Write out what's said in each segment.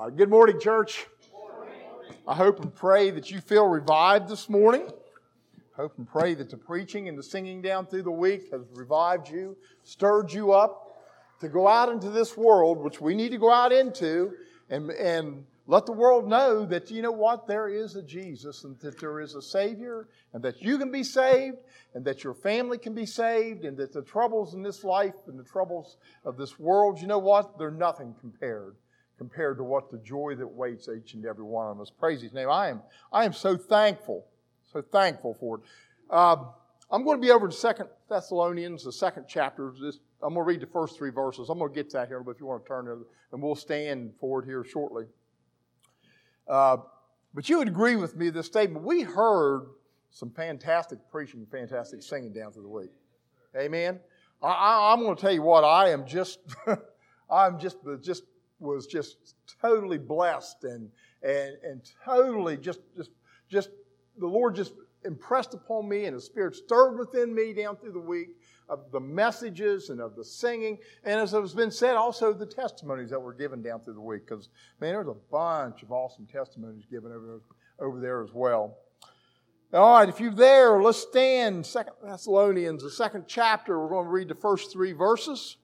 Good morning, church. I hope and pray that you feel revived this morning. Hope and pray that the preaching and the singing down through the week has revived you, stirred you up to go out into this world, which we need to go out into, and let the world know that, you know what, there is a Jesus and that there is a Savior and that you can be saved and that your family can be saved and that the troubles in this life and the troubles of this world, you know what, they're nothing compared to what the joy that waits each and every one of us. Praise His name. I am so thankful for it. I'm going to be over in 2 Thessalonians, the second chapter. I'm going to read the first 3 verses. I'm going to get to that here, but if you want to turn there, and we'll stand for it here shortly. But you would agree with me this statement. We heard some fantastic preaching, fantastic singing down through the week. Amen. I'm going to tell you what. I am just, was just totally blessed and totally just the Lord just impressed upon me and the Spirit stirred within me down through the week of the messages and of the singing. And as has been said, also the testimonies that were given down through the week. Because, man, there's a bunch of awesome testimonies given over there as well. All right, if you're there, let's stand. 2 Thessalonians, the second chapter. We're going to read the first 3 verses.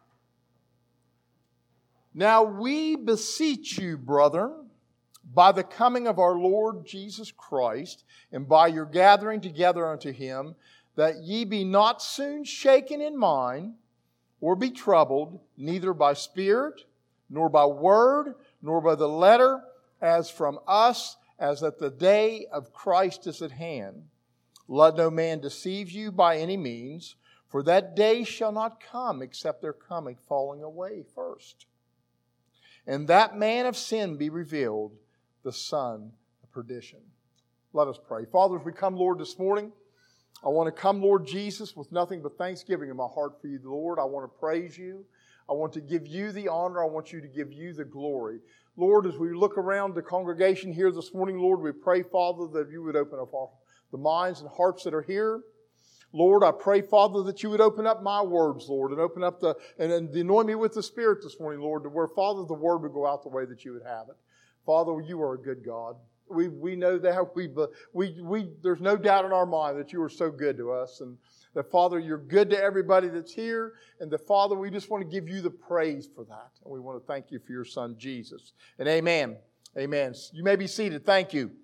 Now we beseech you, brethren, by the coming of our Lord Jesus Christ, and by your gathering together unto Him, that ye be not soon shaken in mind, or be troubled, neither by spirit, nor by word, nor by the letter, as from us, as that the day of Christ is at hand. Let no man deceive you by any means, for that day shall not come, except there come a falling away first. And that man of sin be revealed, the son of perdition. Let us pray. Father, as we come, Lord, this morning, I want to come, Lord Jesus, with nothing but thanksgiving in my heart for you, Lord. I want to praise you. I want to give you the honor. I want you to give you the glory. Lord, as we look around the congregation here this morning, Lord, we pray, Father, that you would open up the minds and hearts that are here. Lord, I pray, Father, that you would open up my words, Lord, and open up and anoint me with the Spirit this morning, Lord, to where, Father, the word would go out the way that you would have it. Father, you are a good God. We know that. There's no doubt in our mind that you are so good to us, and that, Father, you're good to everybody that's here, and that, Father, we just want to give you the praise for that. And we want to thank you for your Son, Jesus. And amen. Amen. You may be seated. Thank you.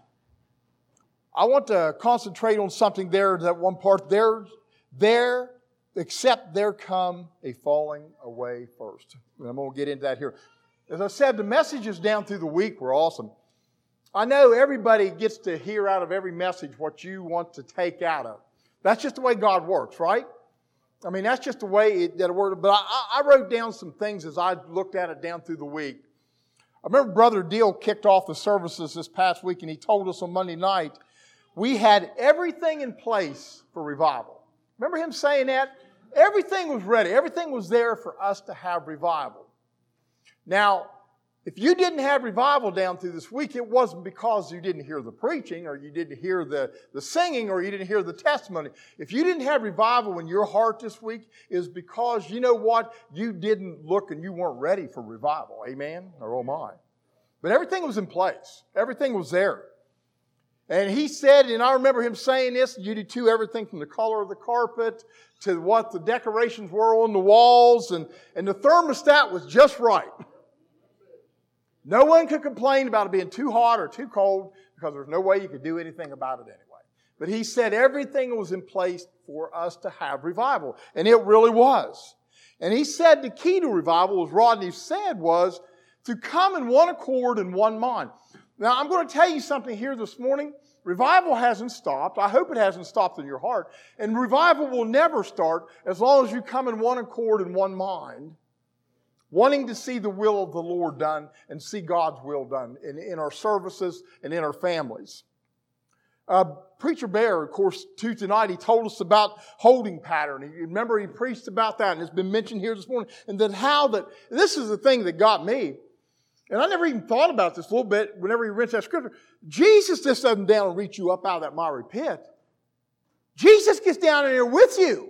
I want to concentrate on something there, that one part there, except there come a falling away first. And I'm going to get into that here. As I said, the messages down through the week were awesome. I know everybody gets to hear out of every message what you want to take out of. That's just the way God works, right? I mean, that's just the way that it works. But I wrote down some things as I looked at it down through the week. I remember Brother Deal kicked off the services this past week, and he told us on Monday night, we had everything in place for revival. Remember him saying that? Everything was ready. Everything was there for us to have revival. Now, if you didn't have revival down through this week, it wasn't because you didn't hear the preaching or you didn't hear the singing or you didn't hear the testimony. If you didn't have revival in your heart this week, is because, you know what, you didn't look and you weren't ready for revival. Amen? Or oh my. But everything was in place. Everything was there. And he said, and I remember him saying this, you do too, everything from the color of the carpet to what the decorations were on the walls, and the thermostat was just right. No one could complain about it being too hot or too cold because there's no way you could do anything about it anyway. But he said everything was in place for us to have revival. And it really was. And he said the key to revival, as Rodney said, was to come in one accord and one mind. Now, I'm going to tell you something here this morning. Revival hasn't stopped. I hope it hasn't stopped in your heart. And revival will never start as long as you come in one accord and one mind, wanting to see the will of the Lord done and see God's will done in our services and in our families. Preacher Bear, of course, Tuesday night, he told us about holding pattern. Remember, he preached about that, and it's been mentioned here this morning. And then this is the thing that got me. And I never even thought about this a little bit whenever you read that scripture. Jesus just doesn't down and reach you up out of that miry pit. Jesus gets down in there with you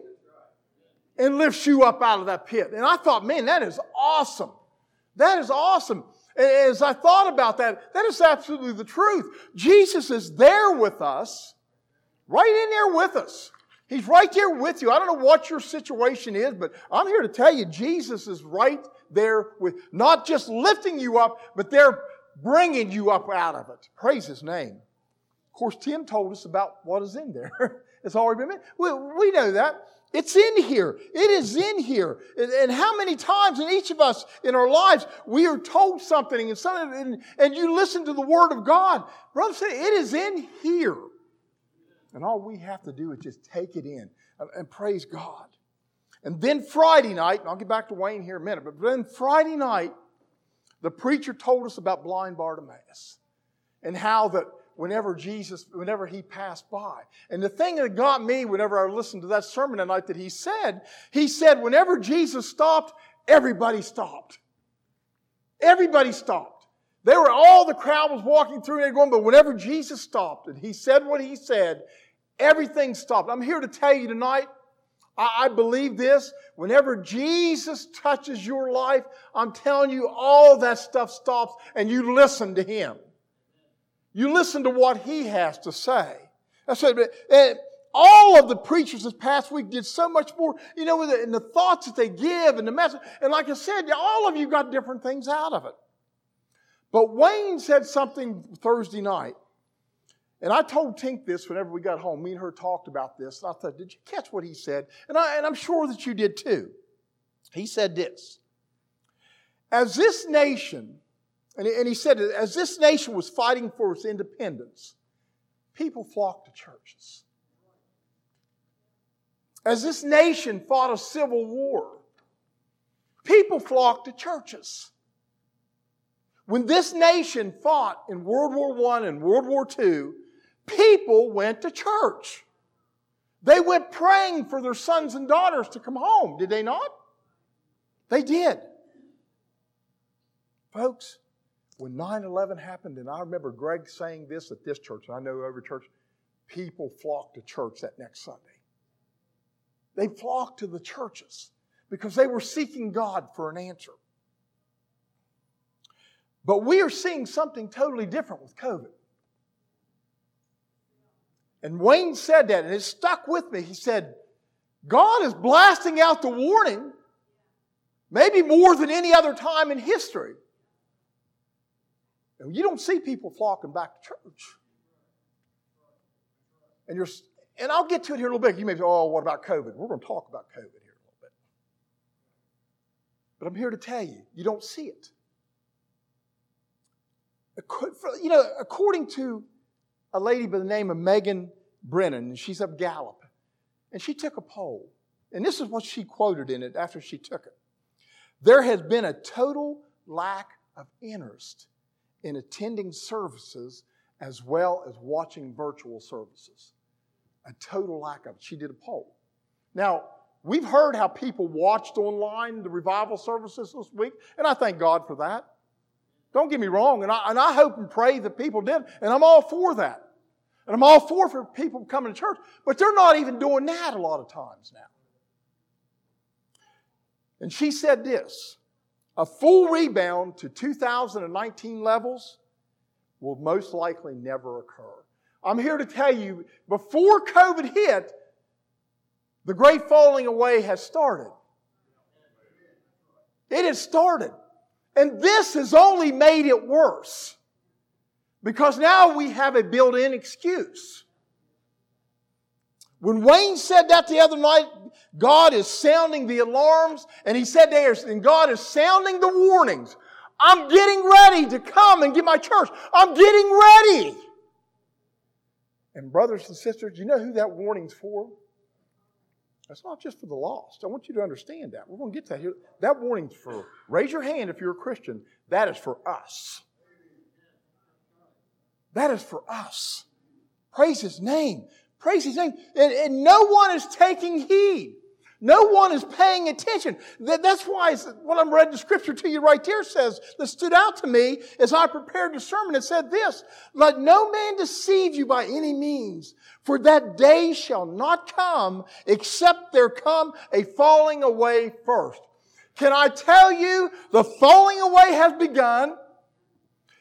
and lifts you up out of that pit. And I thought, man, that is awesome. That is awesome. And as I thought about that, that is absolutely the truth. Jesus is there with us, right in there with us. He's right there with you. I don't know what your situation is, but I'm here to tell you, Jesus is right there with, not just lifting you up, but they're bringing you up out of it. Praise His name. Of course, Tim told us about what is in there. It's already been mentioned. We know that. It's in here. It is in here. And how many times in each of us in our lives we are told something and you listen to the Word of God. Brother said, it is in here. And all we have to do is just take it in and praise God. And then Friday night, and I'll get back to Wayne here in a minute, but then Friday night, the preacher told us about blind Bartimaeus and how that whenever He passed by. And the thing that got me whenever I listened to that sermon that night that he said whenever Jesus stopped, everybody stopped. Everybody stopped. All the crowd was walking through and they're going, but whenever Jesus stopped and He said what He said, everything stopped. I'm here to tell you tonight, I believe this. Whenever Jesus touches your life, I'm telling you, all that stuff stops and you listen to Him. You listen to what He has to say. That's what, all of the preachers this past week did so much more, in the thoughts that they give and the message. And like I said, all of you got different things out of it. But Wayne said something Thursday night. And I told Tink this whenever we got home. Me and her talked about this. And I thought, did you catch what he said? And I'm sure that you did too. He said this. As this nation, and he said, as this nation was fighting for its independence, people flocked to churches. As this nation fought a civil war, people flocked to churches. When this nation fought in World War I and World War II, people went to church. They went praying for their sons and daughters to come home, did they not? They did. Folks, when 9/11 happened, and I remember Greg saying this at this church, and I know every church, people flocked to church that next Sunday. They flocked to the churches because they were seeking God for an answer. But we are seeing something totally different with COVID. And Wayne said that, and it stuck with me. He said, God is blasting out the warning, maybe more than any other time in history. And you don't see people flocking back to church. And I'll get to it here in a little bit. You may say, oh, what about COVID? We're going to talk about COVID here a little bit. But I'm here to tell you, you don't see it. According to a lady by the name of Megan Brennan, and she's up Gallup, and she took a poll. And this is what she quoted in it after she took it. There has been a total lack of interest in attending services as well as watching virtual services. A total lack of it. She did a poll. Now, we've heard how people watched online the revival services this week, and I thank God for that. Don't get me wrong, and I hope and pray that people did, and I'm all for that. And I'm all for people coming to church, but they're not even doing that a lot of times now. And she said this, a full rebound to 2019 levels will most likely never occur. I'm here to tell you, before COVID hit, the great falling away has started. It has started. And this has only made it worse. Because now we have a built-in excuse. When Wayne said that the other night, God is sounding the alarms, and he said there, and God is sounding the warnings. I'm getting ready to come and get my church. I'm getting ready. And brothers and sisters, do you know who that warning's for? That's not just for the lost. I want you to understand that. We're going to get to that here. That warning's for, raise your hand if you're a Christian. That is for us. That is for us. Praise His name. Praise His name. And no one is taking heed. No one is paying attention. That's why what I'm reading the scripture to you right there says, that stood out to me as I prepared the sermon. It said this, let no man deceive you by any means, for that day shall not come except there come a falling away first. Can I tell you, the falling away has begun.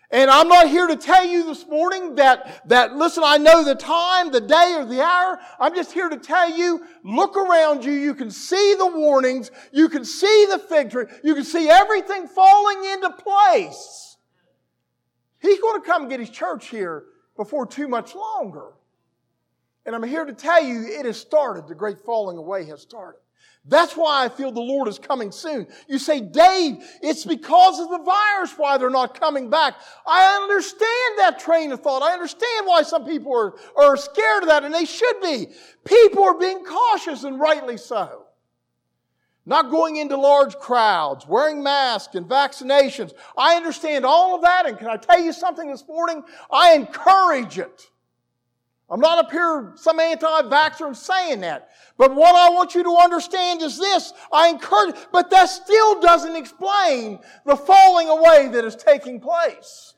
And I'm not here to tell you this morning that listen, I know the time, the day, or the hour. I'm just here to tell you, look around you. You can see the warnings. You can see the fig tree. You can see everything falling into place. He's going to come get His church here before too much longer. And I'm here to tell you, it has started. The great falling away has started. That's why I feel the Lord is coming soon. You say, Dave, it's because of the virus why they're not coming back. I understand that train of thought. I understand why some people are scared of that, and they should be. People are being cautious, and rightly so. Not going into large crowds, wearing masks and vaccinations. I understand all of that, and can I tell you something this morning? I encourage it. I'm not up here some anti-vaxxer and saying that. But what I want you to understand is this. I encourage, but that still doesn't explain the falling away that is taking place.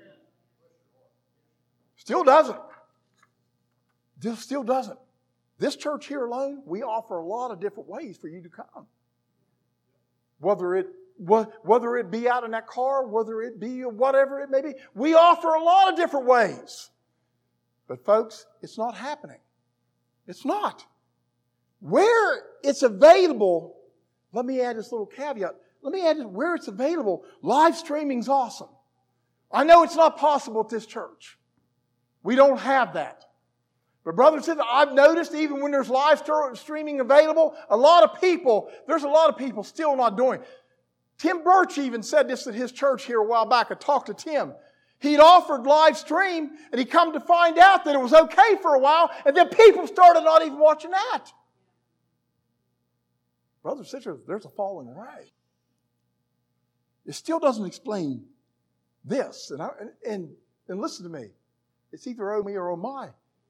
Still doesn't. Still doesn't. This church here alone, we offer a lot of different ways for you to come. Whether it be out in that car, whether it be whatever it may be, we offer a lot of different ways. But folks, it's not happening. It's not. Where it's available, let me add this little caveat. Let me add it, where it's available, live streaming's awesome. I know it's not possible at this church. We don't have that. But brothers and sisters, I've noticed even when there's live streaming available, there's a lot of people still not doing it. Tim Birch even said this at his church here a while back. I talked to Tim. He'd offered live stream, and he come to find out that it was okay for a while, and then people started not even watching that. Brothers and sisters, there's a falling away. It still doesn't explain this. And listen to me. It's either oh me or oh my.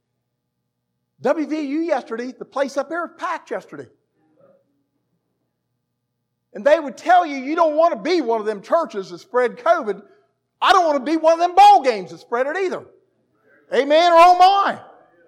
WVU yesterday, the place up there was packed yesterday. And they would tell you, you don't want to be one of them churches that spread COVID. I don't want to be one of them ball games that spread it either. Amen or oh my.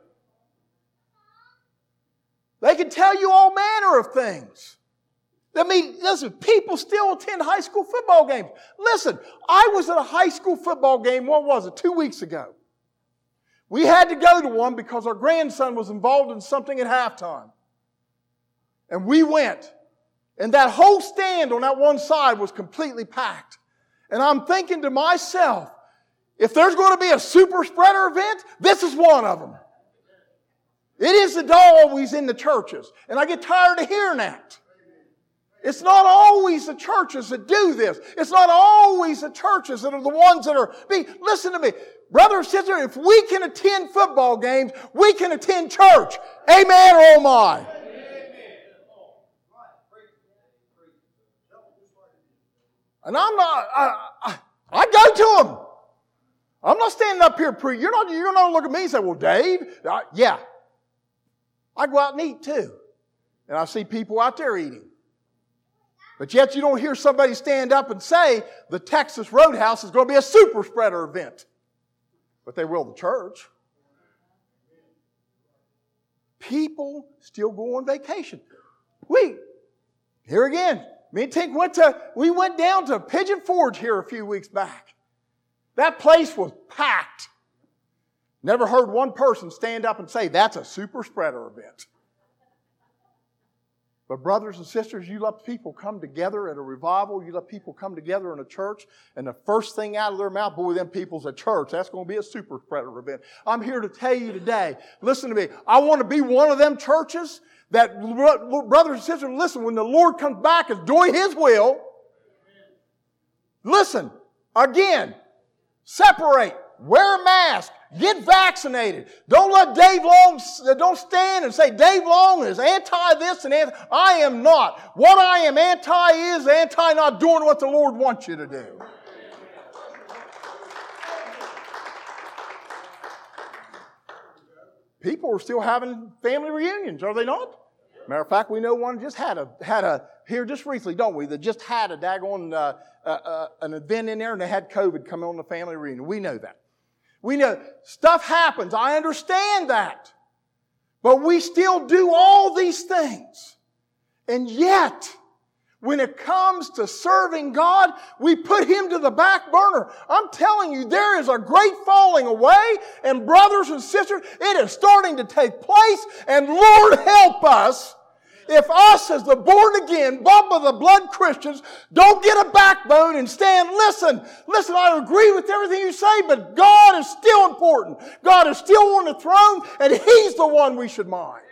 They can tell you all manner of things. I mean, listen, people still attend high school football games. Listen, I was at a high school football game, 2 weeks ago. We had to go to one because our grandson was involved in something at halftime. And we went. And that whole stand on that one side was completely packed. And I'm thinking to myself, if there's going to be a super spreader event, this is one of them. It isn't always in the churches. And I get tired of hearing that. It's not always the churches that do this. It's not always the churches that are the ones that are listen to me. Brother or sister, if we can attend football games, we can attend church. Amen or oh my. And I'm not, I go to them. I'm not standing up here you're not look at me and say, well, Dave, yeah. I go out and eat too. And I see people out there eating. But yet you don't hear somebody stand up and say the Texas Roadhouse is going to be a super spreader event. But they will the church. People still go on vacation. Here again, me and Tink we went down to Pigeon Forge here a few weeks back. That place was packed. Never heard one person stand up and say, that's a super spreader event. But brothers and sisters, you let people come together at a revival. You let people come together in a church. And the first thing out of their mouth, boy, them people's a church. That's going to be a super spreader event. I'm here to tell you today, listen to me. I want to be one of them churches that, brothers and sisters, listen, when the Lord comes back and doing His will, listen, again, separate, wear a mask, get vaccinated. Don't stand and say Dave Long is anti this and anti. I am not. What I am anti is anti not doing what the Lord wants you to do. People are still having family reunions, are they not? Matter of fact, we know one just had a here just recently, don't we? That just had a daggone an event in there and they had COVID come on the family reunion. We know that. We know stuff happens. I understand that. But we still do all these things. And yet, When it comes to serving God, we put Him to the back burner. I'm telling you, there is a great falling away, and brothers and sisters, it is starting to take place, and Lord help us if us as the born again, bought by the blood Christians don't get a backbone and stand, listen, I agree with everything you say, but God is still important. God is still on the throne, and He's the one we should mind.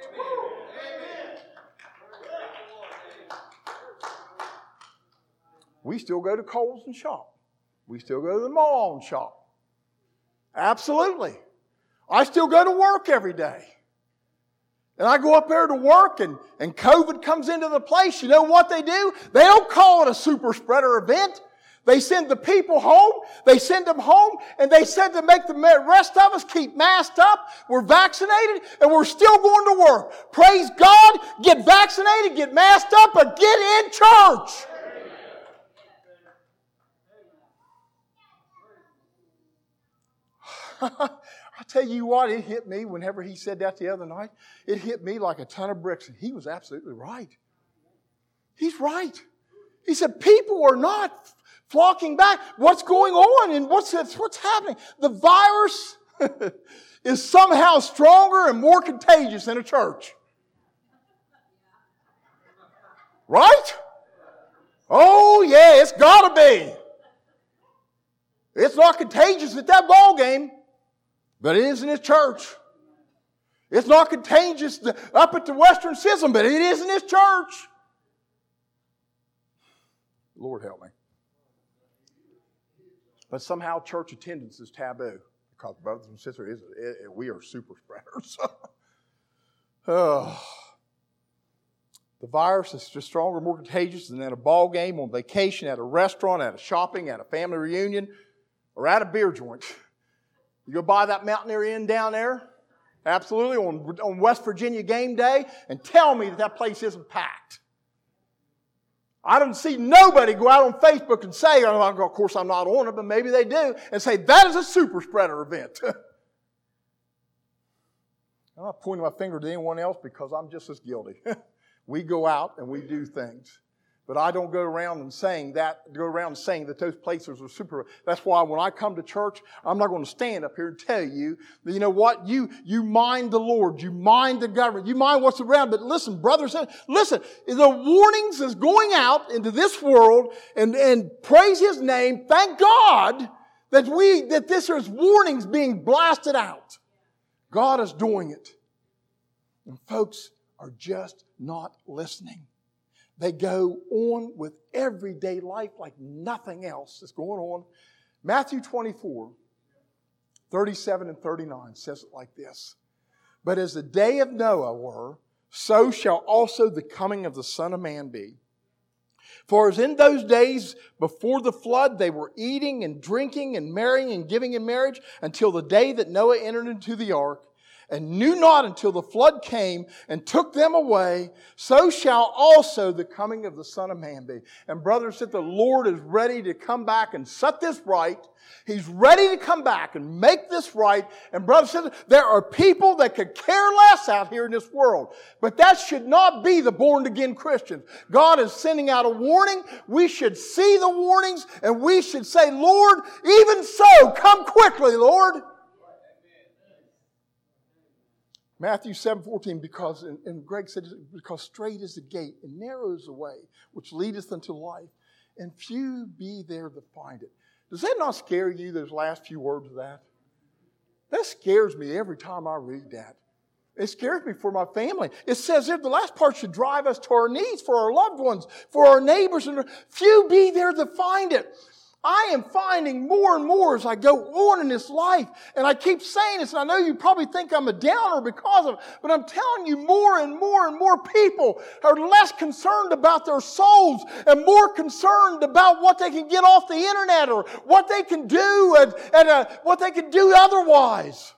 We still go to Kohl's and shop. We still go to the mall and shop. Absolutely. I still go to work every day. And I go up there to work and COVID comes into the place. You know what they do? They don't call it a super spreader event. They send the people home. They send them home and they said to make the rest of us keep masked up. We're vaccinated and we're still going to work. Praise God. Get vaccinated, get masked up, but get in church. I tell you what, it hit me whenever he said that the other night. It hit me like a ton of bricks. And he was absolutely right. He's right. He said, people are not flocking back. What's going on and what's happening? The virus is somehow stronger and more contagious in a church. Right? Oh, yeah, it's got to be. It's not contagious at that ball game. But it is in His church. It's not contagious up at the Western Schism, but it is in His church. Lord help me. But somehow church attendance is taboo. Because brothers and sisters, we are super spreaders. The virus is just stronger, more contagious than at a ball game, on vacation, at a restaurant, at a shopping, at a family reunion, or at a beer joint. You go by that Mountaineer Inn down there, absolutely, on West Virginia game day, and tell me that place isn't packed. I don't see nobody go out on Facebook and say, of course I'm not on it, but maybe they do, and say, that is a super spreader event. I'm not pointing my finger to anyone else because I'm just as guilty. We go out and we do things. But I don't go around saying that those places are super. That's why when I come to church, I'm not going to stand up here and tell you that, you know what, you mind the Lord, you mind the government, you mind what's around. But listen, brothers, listen, the warnings is going out into this world and praise His name. Thank God that this is warnings being blasted out. God is doing it. And folks are just not listening. They go on with everyday life like nothing else is going on. Matthew 24, 37 and 39 says it like this. But as the day of Noah were, so shall also the coming of the Son of Man be. For as in those days before the flood, they were eating and drinking and marrying and giving in marriage until the day that Noah entered into the ark, and knew not until the flood came and took them away, so shall also the coming of the Son of Man be. And brothers, that the Lord is ready to come back and set this right. He's ready to come back and make this right. And brothers and sisters, there are people that could care less out here in this world. But that should not be the born-again Christians. God is sending out a warning. We should see the warnings and we should say, Lord, even so, come quickly, Lord. Matthew 7:14, because, and Greg said, because straight is the gate and narrow is the way which leadeth unto life, and few be there that find it. Does that not scare you, those last few words of that? That scares me every time I read that. It scares me for my family. It says there, the last part should drive us to our knees for our loved ones, for our neighbors, and few be there that find it. I am finding more and more as I go on in this life. And I keep saying this, and I know you probably think I'm a downer because of it, but I'm telling you, more and more and more people are less concerned about their souls and more concerned about what they can get off the internet or what they can do and what they can do otherwise.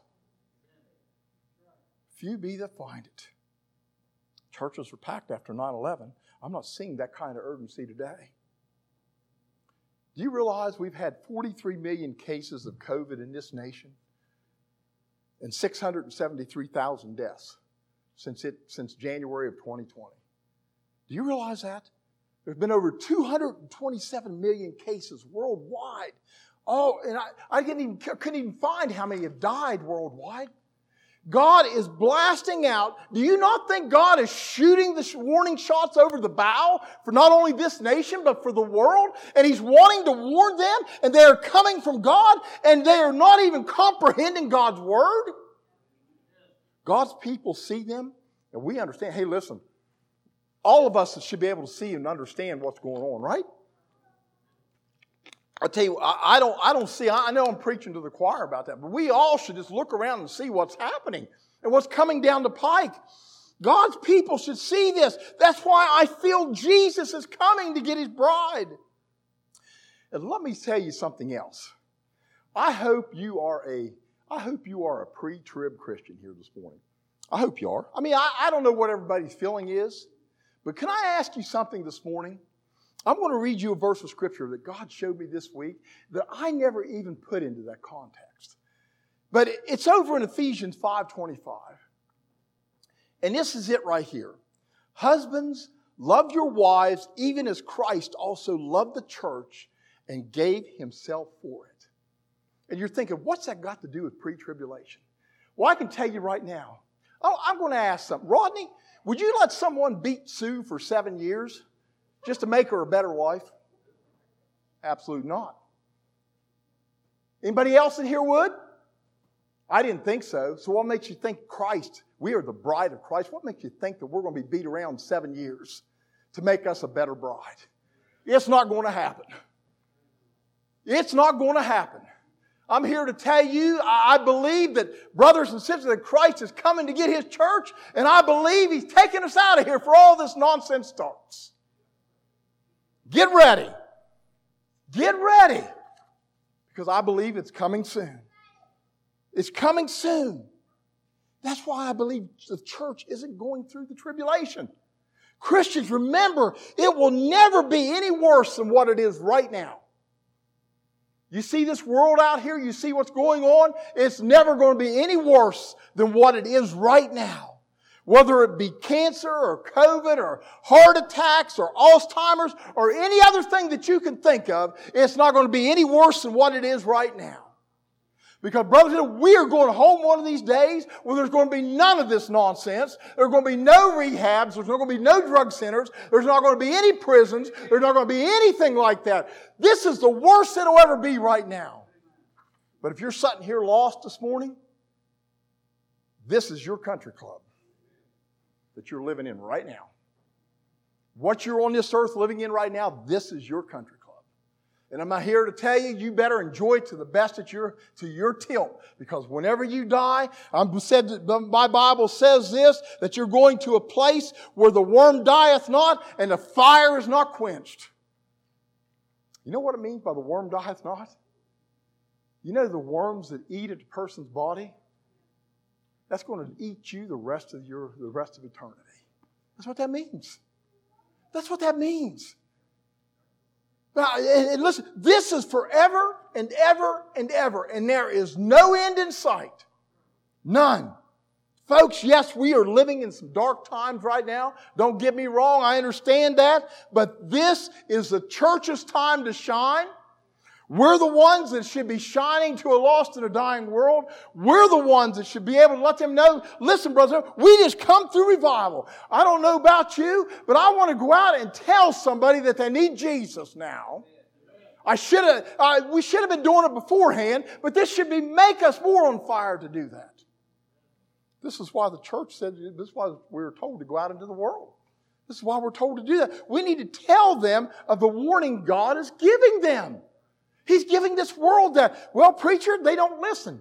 Few be that find it. Churches were packed after 9/11. I'm not seeing that kind of urgency today. Do you realize we've had 43 million cases of COVID in this nation and 673,000 deaths since January of 2020? Do you realize that? There's been over 227 million cases worldwide. Oh, and I couldn't even find how many have died worldwide. God is blasting out. Do you not think God is shooting the warning shots over the bow for not only this nation, but for the world? And He's wanting to warn them, and they are coming from God, and they are not even comprehending God's Word. God's people see them, and we understand. Hey, listen, all of us should be able to see and understand what's going on, right? I tell you, I don't see, I know I'm preaching to the choir about that, but we all should just look around and see what's happening and what's coming down the pike. God's people should see this. That's why I feel Jesus is coming to get His bride. And let me tell you something else. I hope you are a pre-trib Christian here this morning. I hope you are. I mean, I don't know what everybody's feeling is, but can I ask you something this morning? I'm going to read you a verse of Scripture that God showed me this week that I never even put into that context. But it's over in Ephesians 5:25. And this is it right here. Husbands, love your wives even as Christ also loved the church and gave Himself for it. And you're thinking, what's that got to do with pre-tribulation? Well, I can tell you right now. Oh, I'm going to ask something. Rodney, would you let someone beat Sue for 7 years? Just to make her a better wife? Absolutely not. Anybody else in here would? I didn't think so. So what makes you think Christ, we are the bride of Christ, what makes you think that we're going to be beat around 7 years to make us a better bride? It's not going to happen. It's not going to happen. I'm here to tell you, I believe that brothers and sisters, that Christ is coming to get His church, and I believe He's taking us out of here for all this nonsense starts. Get ready. Get ready. Because I believe it's coming soon. It's coming soon. That's why I believe the church isn't going through the tribulation. Christians, remember, it will never be any worse than what it is right now. You see this world out here, you see what's going on, it's never going to be any worse than what it is right now. Whether it be cancer or COVID or heart attacks or Alzheimer's or any other thing that you can think of, it's not going to be any worse than what it is right now. Because, brothers, we are going home one of these days where there's going to be none of this nonsense. There's going to be no rehabs. There's not going to be no drug centers. There's not going to be any prisons. There's not going to be anything like that. This is the worst it'll ever be right now. But if you're sitting here lost this morning, this is your country club that you're living in right now. What you're on this earth living in right now, this is your country club. And I'm here to tell you, you better enjoy it to the best to your tilt. Because whenever you die, my Bible says this, that you're going to a place where the worm dieth not and the fire is not quenched. You know what it means by the worm dieth not? You know the worms that eat at a person's body? That's going to eat you the rest of eternity. That's what that means. That's what that means. Now, and listen, this is forever and ever and ever, and there is no end in sight. None. Folks, yes, we are living in some dark times right now. Don't get me wrong, I understand that. But this is the church's time to shine. We're the ones that should be shining to a lost and a dying world. We're the ones that should be able to let them know, listen, brother, we just come through revival. I don't know about you, but I want to go out and tell somebody that they need Jesus now. We should have been doing it beforehand, but this should make us more on fire to do that. This is why the church said, this is why we were told to go out into the world. This is why we're told to do that. We need to tell them of the warning God is giving them. He's giving this world that, well, preacher, they don't listen.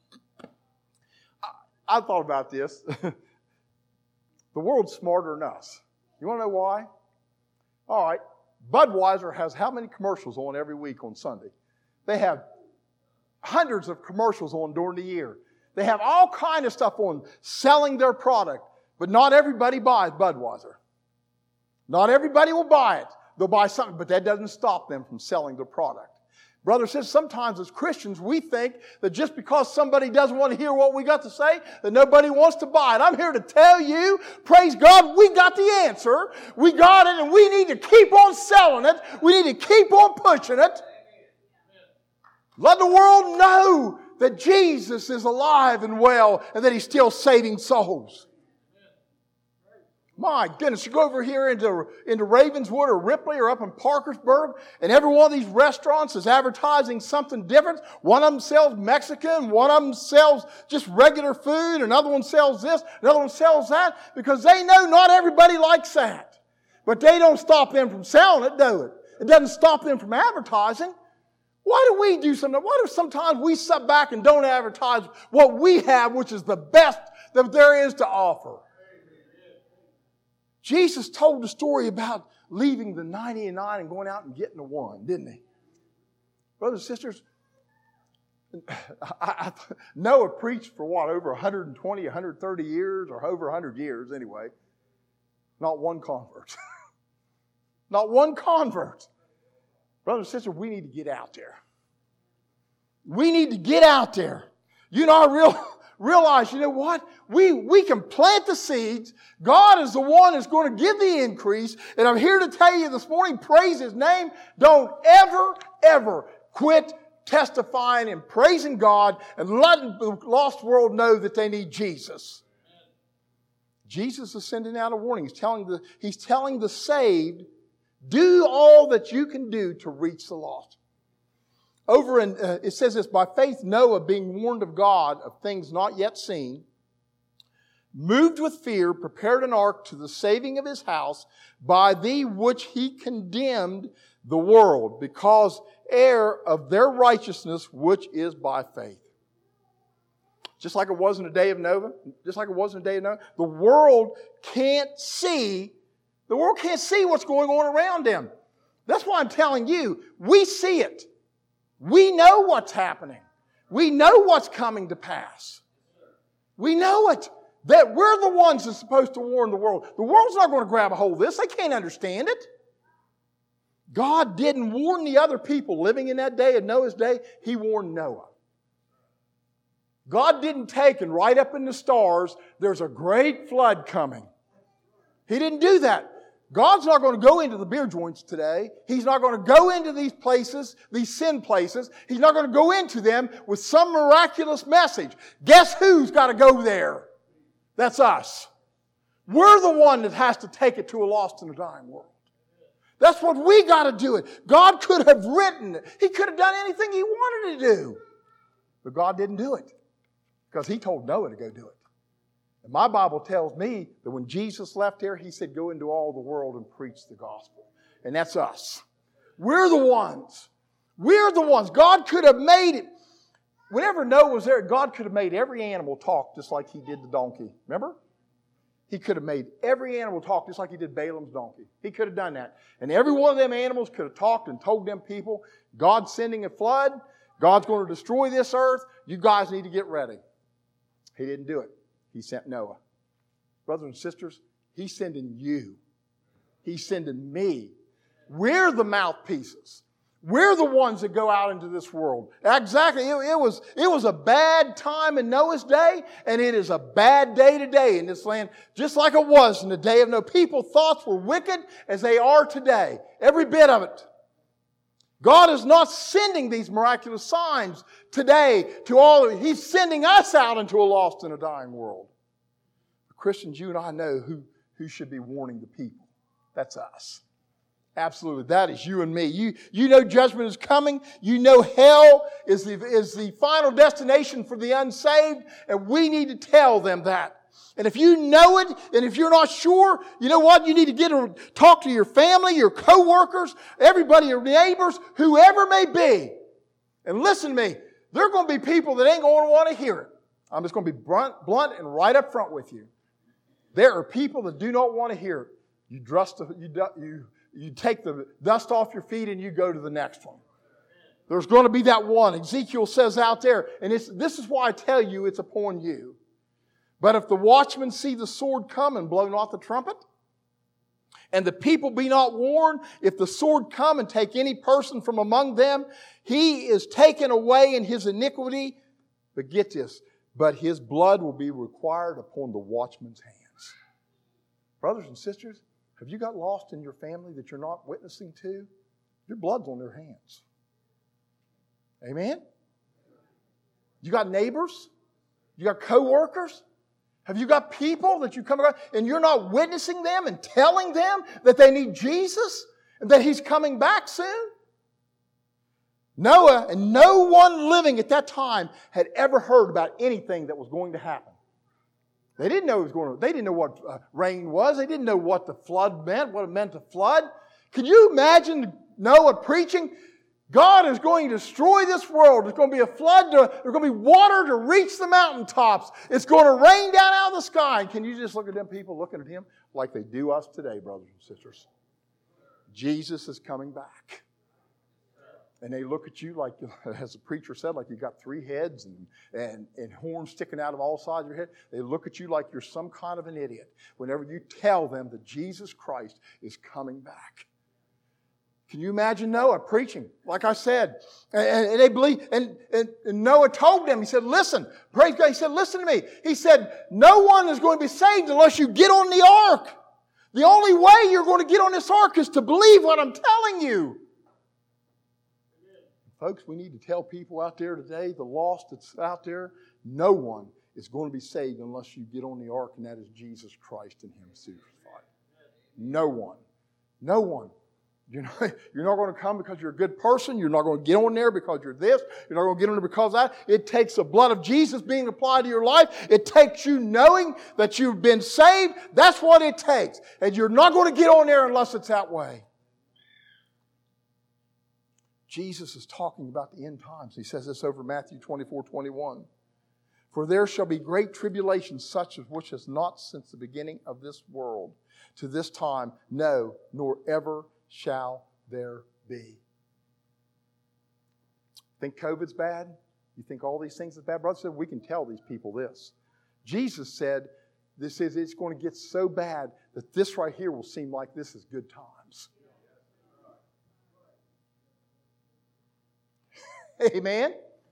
I thought about this. The world's smarter than us. You want to know why? All right. Budweiser has how many commercials on every week on Sunday? They have hundreds of commercials on during the year. They have all kinds of stuff on selling their product, but not everybody buys Budweiser. Not everybody will buy it. They'll buy something, but that doesn't stop them from selling their product. Brothers and sisters, sometimes as Christians, we think that just because somebody doesn't want to hear what we got to say, that nobody wants to buy it. I'm here to tell you, praise God, we got the answer. We got it, and we need to keep on selling it. We need to keep on pushing it. Let the world know that Jesus is alive and well, and that He's still saving souls. My goodness, you go over here into Ravenswood or Ripley or up in Parkersburg, and every one of these restaurants is advertising something different. One of them sells Mexican, one of them sells just regular food, another one sells this, another one sells that, because they know not everybody likes that. But they don't stop them from selling it, do it? It doesn't stop them from advertising. Why do we do something? Why do sometimes we sit back and don't advertise what we have, which is the best that there is to offer? Jesus told the story about leaving the 99 and going out and getting the one, didn't He? Brothers and sisters, Noah preached for what, over 120, 130 years, or over 100 years anyway. Not one convert. Not one convert. Brothers and sisters, we need to get out there. We need to get out there. You know, I realize, you know what? We can plant the seeds. God is the one that's going to give the increase. And I'm here to tell you this morning, praise His name. Don't ever quit testifying and praising God and letting the lost world know that they need Jesus. Jesus is sending out a warning. He's telling the saved, do all that you can do to reach the lost. Over in, it says this, by faith Noah, being warned of God of things not yet seen, moved with fear, prepared an ark to the saving of his house, by the which he condemned the world, because heir of their righteousness, which is by faith. Just like it was in the day of Noah, the world can't see what's going on around them. That's why I'm telling you, we see it. We know what's happening. We know what's coming to pass. We know it. That we're the ones that's supposed to warn the world. The world's not going to grab a hold of this. They can't understand it. God didn't warn the other people living in that day, in Noah's day. He warned Noah. God didn't take and write up in the stars, there's a great flood coming. He didn't do that. God's not going to go into the beer joints today. He's not going to go into these places, these sin places. He's not going to go into them with some miraculous message. Guess who's got to go there? That's us. We're the one that has to take it to a lost and a dying world. That's what we got to do it. God could have written it. He could have done anything He wanted to do. But God didn't do it because He told Noah to go do it. And my Bible tells me that when Jesus left here, He said, go into all the world and preach the gospel. And that's us. We're the ones. We're the ones. God could have made it. Whenever Noah was there, God could have made every animal talk just like He did the donkey. Remember? He could have made every animal talk just like He did Balaam's donkey. He could have done that. And every one of them animals could have talked and told them people, God's sending a flood. God's going to destroy this earth. You guys need to get ready. He didn't do it. He sent Noah. Brothers and sisters, He's sending you. He's sending me. We're the mouthpieces. We're the ones that go out into this world. Exactly. It was a bad time in Noah's day, and it is a bad day today in this land, just like it was in the day of Noah. People's thoughts were wicked as they are today. Every bit of it. God is not sending these miraculous signs today to all of it. He's sending us out into a lost and a dying world. Christians, you and I know who should be warning the people. That's us. Absolutely. That is you and me. You know judgment is coming. You know hell is the final destination for the unsaved, and we need to tell them that. And if you know it, and if you're not sure, you know what? You need to talk to your family, your co-workers, everybody, your neighbors, whoever may be. And listen to me. There are going to be people that ain't going to want to hear it. I'm just going to be blunt and right up front with you. There are people that do not want to hear it. You take the dust off your feet and you go to the next one. There's going to be that one. Ezekiel says out there, and this is why I tell you it's upon you. But if the watchmen see the sword come and blow not the trumpet, And the people be not warned, if the sword come and take any person from among them, he is taken away in his iniquity. But get this, but his blood will be required upon the watchman's hands. Brothers and sisters, have you got lost in your family that you're not witnessing to? Your blood's on their hands. Amen? You got neighbors? You got co-workers? Have you got people that you come across and you're not witnessing them and telling them that they need Jesus and that He's coming back soon? Noah and no one living at that time had ever heard about anything that was going to happen. They didn't know it was going to. They didn't know what rain was. They didn't know what the flood meant, what it meant to flood. Can you imagine Noah preaching? God is going to destroy this world. There's going to be a flood. There's going to be water to reach the mountaintops. It's going to rain down out of the sky. And can you just look at them people looking at Him like they do us today, brothers and sisters? Jesus is coming back. And they look at you like, as the preacher said, like you got three heads and horns sticking out of all sides of your head. They look at you like you're some kind of an idiot whenever you tell them that Jesus Christ is coming back. Can you imagine Noah preaching, like I said? And they believe, and Noah told them, he said, listen, praise God, he said, listen to me. He said, no one is going to be saved unless you get on the ark. The only way you're going to get on this ark is to believe what I'm telling you. Folks, we need to tell people out there today, the lost that's out there, no one is going to be saved unless you get on the ark, and that is Jesus Christ and Him crucified. No one. No one. You're not going to come because you're a good person. You're not going to get on there because you're this. You're not going to get on there because of that. It takes the blood of Jesus being applied to your life. It takes you knowing that you've been saved. That's what it takes. And you're not going to get on there unless it's that way. Jesus is talking about the end times. He says this over Matthew 24:21. For there shall be great tribulation, such as which has not since the beginning of this world to this time, no, nor ever shall there be. Think COVID's bad? You think all these things is bad? Brother said, we can tell these people this. Jesus said, it's going to get so bad that this right here will seem like this is good times. Amen?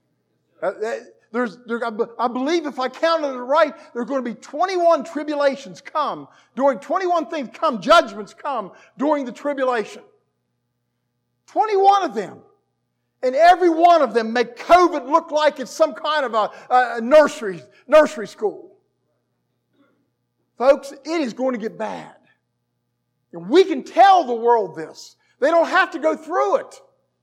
I believe if I counted it right, there's going to be 21 tribulations come. During 21 things come, judgments come during the tribulation. 21 of them. And every one of them make COVID look like it's some kind of a nursery school. Folks, it is going to get bad. And we can tell the world this. They don't have to go through it.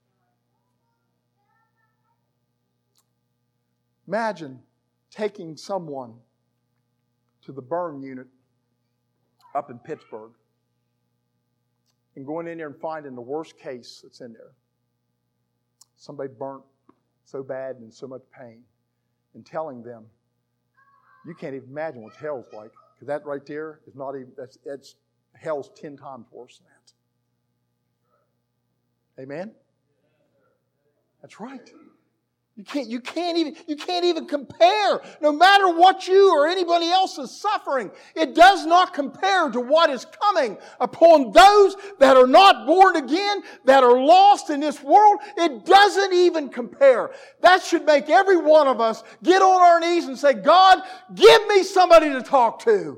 Imagine taking someone to the burn unit up in Pittsburgh and going in there and finding the worst case that's in there. Somebody burnt so bad and in so much pain, and telling them, you can't even imagine what hell's like, because that right there is not even, that's hell's 10 times worse than that. Amen? That's right. You can't even compare. No matter what you or anybody else is suffering, it does not compare to what is coming upon those that are not born again, that are lost in this world. It doesn't even compare. That should make every one of us get on our knees and say, God, give me somebody to talk to.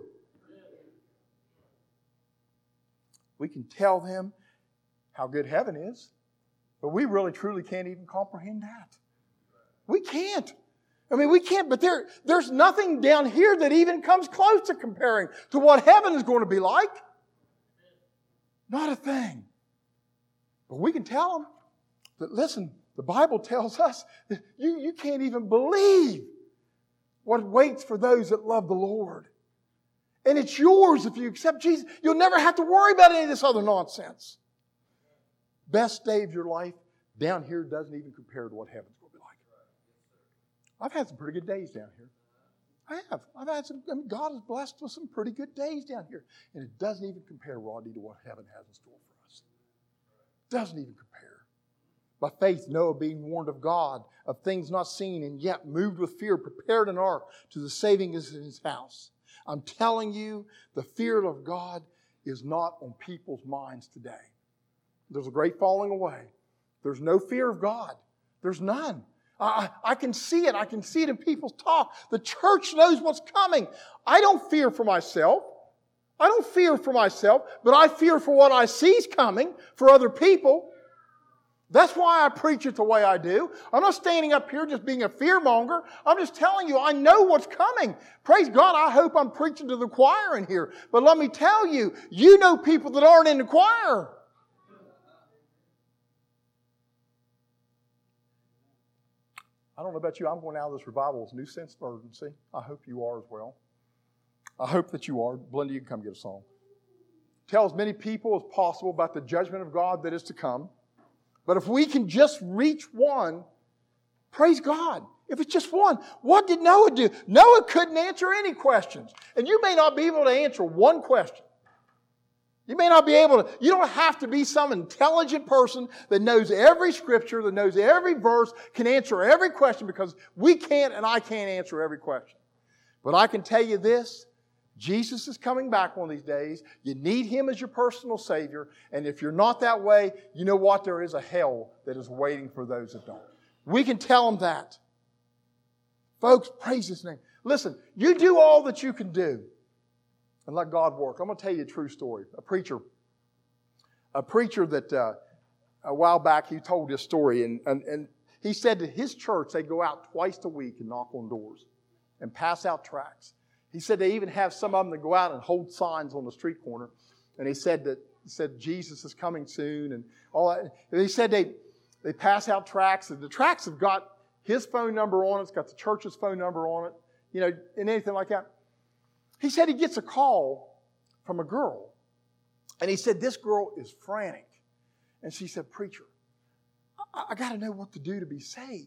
We can tell them how good heaven is, but we really truly can't even comprehend that. We can't. We can't, but there's nothing down here that even comes close to comparing to what heaven is going to be like. Not a thing. But we can tell them that, listen, the Bible tells us that you can't even believe what waits for those that love the Lord. And it's yours if you accept Jesus. You'll never have to worry about any of this other nonsense. Best day of your life down here doesn't even compare to what heaven's going to be like. I've had some pretty good days down here. I have. I've had some, God has blessed with some pretty good days down here. And it doesn't even compare, Rodney, to what heaven has in store for us. It doesn't even compare. By faith, Noah, being warned of God, of things not seen, and yet moved with fear, prepared an ark to the saving of his house. I'm telling you, the fear of God is not on people's minds today. There's a great falling away. There's no fear of God. There's none. I can see it. I can see it in people's talk. The church knows what's coming. I don't fear for myself. But I fear for what I see is coming for other people. That's why I preach it the way I do. I'm not standing up here just being a fearmonger. I'm just telling you, I know what's coming. Praise God, I hope I'm preaching to the choir in here. But let me tell you, you know people that aren't in the choir. I don't know about you, I'm going out of this revival with a new sense of urgency. I hope you are as well. I hope that you are. Blenda, you can come get a song. Tell as many people as possible about the judgment of God that is to come. But if we can just reach one, praise God. If it's just one, what did Noah do? Noah couldn't answer any questions. And you may not be able to answer one question. You may not be able to, you don't have to be some intelligent person that knows every scripture, that knows every verse, can answer every question, because we can't and I can't answer every question. But I can tell you this, Jesus is coming back one of these days. You need Him as your personal Savior. And if you're not that way, you know what? There is a hell that is waiting for those that don't. We can tell them that. Folks, praise His name. Listen, you do all that you can do and let God work. I'm going to tell you a true story. A preacher that a while back, he told this story. And he said that his church, they go out twice a week and knock on doors and pass out tracts. He said they even have some of them that go out and hold signs on the street corner. And he said Jesus is coming soon and all that. And he said they pass out tracts, and the tracts have got his phone number on it. It's got the church's phone number on it, and anything like that. He said he gets a call from a girl. And he said this girl is frantic. And she said, "Preacher, I got to know what to do to be saved."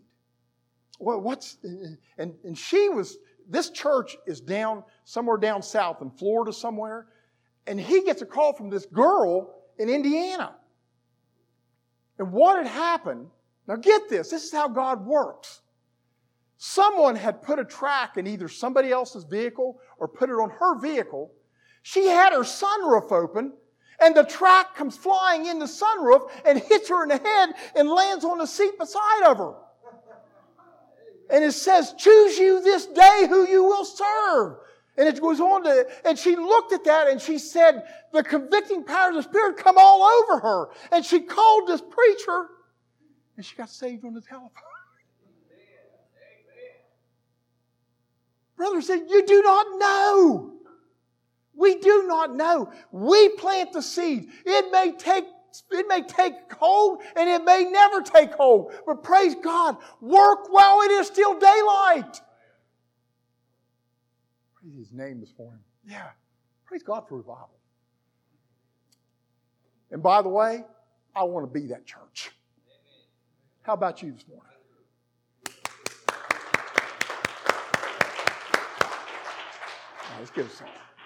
And she was... This church is somewhere down south in Florida somewhere. And he gets a call from this girl in Indiana. And what had happened, now get this is how God works. Someone had put a track in either somebody else's vehicle or put it on her vehicle. She had her sunroof open, and the track comes flying in the sunroof and hits her in the head and lands on the seat beside of her. And it says, "Choose you this day who you will serve." And it goes on and she looked at that and she said, the convicting power of the Spirit come all over her. And she called this preacher and she got saved on the telephone. Brother said, you do not know. We do not know. We plant the seed. It may take hold and it may never take hold. But praise God, work while it is still daylight. Praise His name this morning. Yeah, praise God for revival. And by the way, I want to be that church. How about you this morning? Let's get a song.